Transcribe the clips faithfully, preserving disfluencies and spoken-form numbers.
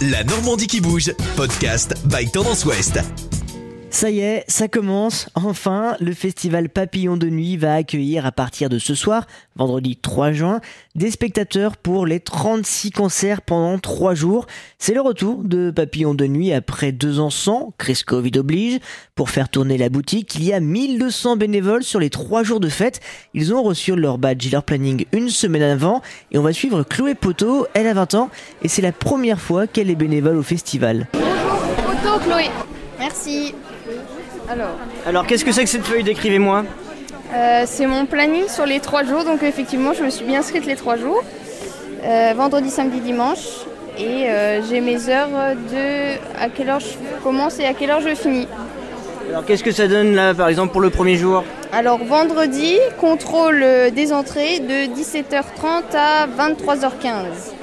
La Normandie qui bouge, podcast by Tendance Ouest. Ça y est, ça commence, enfin, le festival Papillon de Nuit va accueillir à partir de ce soir, vendredi trois juin, des spectateurs pour les trente-six concerts pendant trois jours. C'est le retour de Papillon de Nuit après deux ans sans, crise Covid oblige. Pour faire tourner la boutique, il y a mille deux cents bénévoles sur les trois jours de fête. Ils ont reçu leur badge et leur planning une semaine avant et on va suivre Chloé Poteau, elle a vingt ans et c'est la première fois qu'elle est bénévole au festival. Bonjour, Poteau Chloé. Merci. Alors, Alors qu'est-ce que c'est que cette feuille, décrivez-moi. euh, c'est mon planning sur les trois jours, donc effectivement je me suis bien inscrite les trois jours, euh, vendredi, samedi, dimanche, et euh, j'ai mes heures de à quelle heure je commence et à quelle heure je finis. Alors qu'est-ce que ça donne là par exemple pour le premier jour? Alors vendredi, contrôle des entrées de dix-sept heures trente à vingt-trois heures quinze,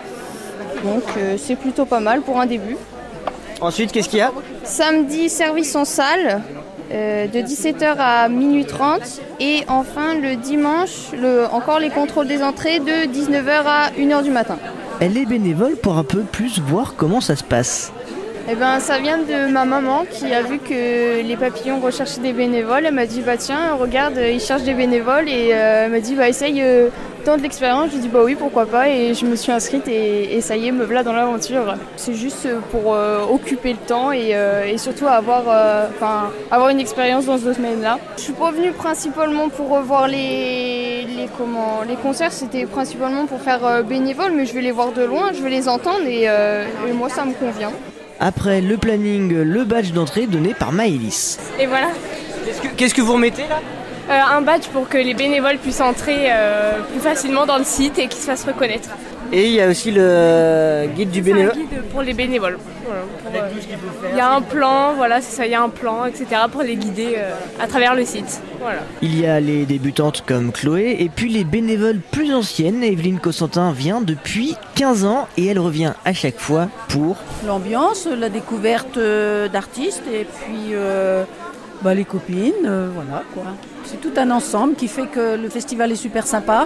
donc euh, c'est plutôt pas mal pour un début. Ensuite, qu'est-ce qu'il y a? Samedi, service en salle euh, de dix-sept heures à minuit trente. Et enfin, le dimanche, le, encore les contrôles des entrées de dix-neuf heures à une heure du matin. Elle est bénévole pour un peu plus voir comment ça se passe. Eh ben, ça vient de ma maman qui a vu que les papillons recherchaient des bénévoles. Elle m'a dit, bah tiens, regarde, ils cherchent des bénévoles. Et euh, elle m'a dit, bah essaye, euh, tente l'expérience. J'ai dit, bah oui, pourquoi pas. Et je me suis inscrite et, et ça y est, me voilà dans l'aventure. C'est juste pour euh, occuper le temps et, euh, et surtout avoir, euh, avoir une expérience dans ce domaine-là. Je suis pas venue principalement pour revoir les, les, comment, les concerts. C'était principalement pour faire euh, bénévole, mais je vais les voir de loin, je vais les entendre et, euh, et moi, ça me convient. Après le planning, le badge d'entrée donné par Maëlys. Et voilà. Qu'est-ce que, qu'est-ce que vous remettez là? Euh, un badge pour que les bénévoles puissent entrer euh, plus facilement dans le site et qu'ils se fassent reconnaître. Et il y a aussi le guide du bénévole. C'est un guide pour les bénévoles. Voilà, pour, euh, il y a un plan, voilà, c'est ça, il y a un plan, et cetera pour les guider euh, à travers le site. Voilà. Il y a les débutantes comme Chloé et puis les bénévoles plus anciennes. Evelyne Cossentin vient depuis quinze ans et elle revient à chaque fois pour l'ambiance, la découverte euh, d'artistes et puis euh, bah, les copines, euh, voilà quoi. C'est tout un ensemble qui fait que le festival est super sympa.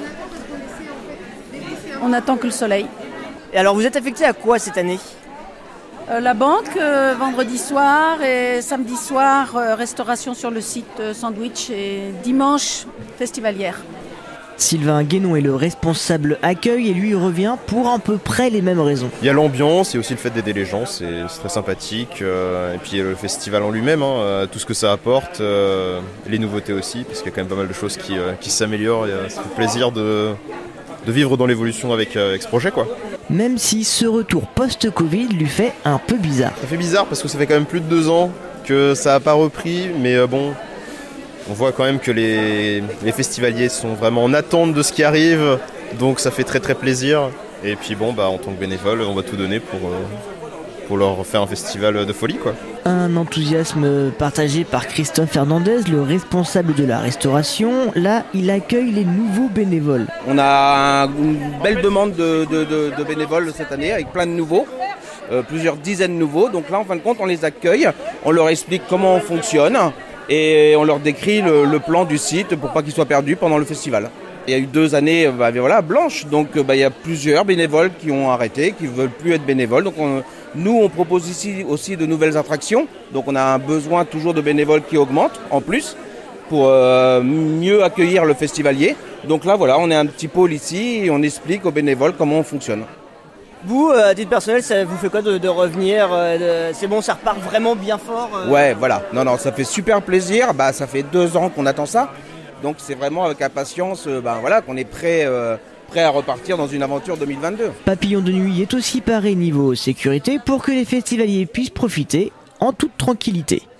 On attend que le soleil. Et alors vous êtes affecté à quoi cette année? euh, La banque, euh, vendredi soir et samedi soir, euh, restauration sur le site euh, sandwich et dimanche, festivalière. Sylvain Guénon est le responsable accueil et lui revient pour à peu près les mêmes raisons. Il y a l'ambiance, il y a aussi le fait d'aider les gens, c'est, c'est très sympathique. Euh, et puis le festival en lui-même, hein, tout ce que ça apporte, euh, les nouveautés aussi, parce qu'il y a quand même pas mal de choses qui, euh, qui s'améliorent. Et, ça fait plaisir de, de vivre dans l'évolution avec, avec ce projet, quoi. Même si ce retour post-Covid lui fait un peu bizarre. Ça fait bizarre parce que ça fait quand même plus de deux ans que ça n'a pas repris, mais euh, bon... On voit quand même que les, les festivaliers sont vraiment en attente de ce qui arrive, donc ça fait très très plaisir. Et puis bon, bah, en tant que bénévole, on va tout donner pour, euh, pour leur faire un festival de folie, quoi. Un enthousiasme partagé par Christophe Fernandez, le responsable de la restauration. Là, il accueille les nouveaux bénévoles. On a une belle demande de, de, de, de bénévoles cette année, avec plein de nouveaux, euh, plusieurs dizaines de nouveaux. Donc là, en fin de compte, on les accueille, on leur explique comment on fonctionne. Et on leur décrit le, le plan du site pour pas qu'ils soient perdus pendant le festival. Il y a eu deux années bah, voilà, blanches, donc bah, il y a plusieurs bénévoles qui ont arrêté, qui ne veulent plus être bénévoles. Donc on, nous, on propose ici aussi de nouvelles attractions. Donc on a un besoin toujours de bénévoles qui augmente en plus pour euh, mieux accueillir le festivalier. Donc là, voilà, on est un petit pôle ici et on explique aux bénévoles comment on fonctionne. Vous, à titre personnel, ça vous fait quoi de, de revenir euh, de... C'est bon, ça repart vraiment bien fort euh... Ouais, voilà. Non, non, ça fait super plaisir. Bah, ça fait deux ans qu'on attend ça. Donc c'est vraiment avec impatience euh, bah, voilà, qu'on est prêt, euh, prêt à repartir dans une aventure deux mille vingt-deux. Papillon de Nuit est aussi paré niveau sécurité pour que les festivaliers puissent profiter en toute tranquillité.